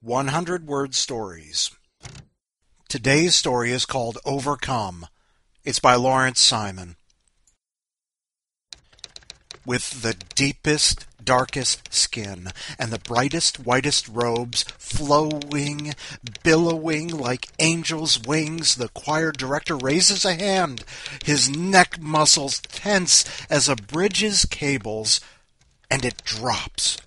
100-word stories. Today's story is called Overcome. It's by Lawrence Simon. With the deepest, darkest skin and the brightest, whitest robes flowing, billowing like angels' wings, the choir director raises a hand, his neck muscles tense as a bridge's cables, and it drops.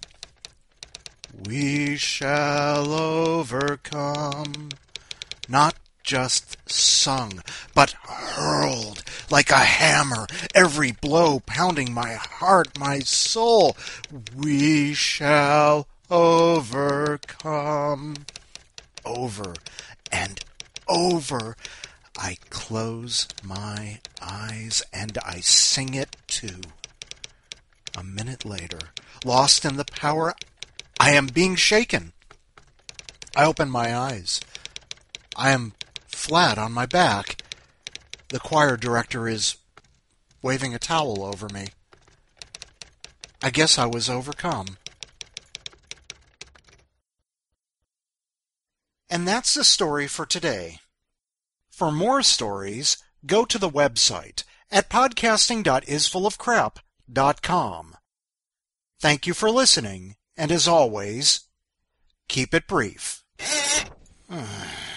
We shall overcome. Not just sung, but hurled like a hammer, every blow pounding my heart, my soul. We shall overcome. Over and over, I close my eyes and I sing it too. A minute later, lost in the power, I am being shaken. I open my eyes. I am flat on my back. The choir director is waving a towel over me. I guess I was overcome. And that's the story for today. For more stories, go to the website at podcasting.isfullofcrap.com. Thank you for listening, and as always, keep it brief.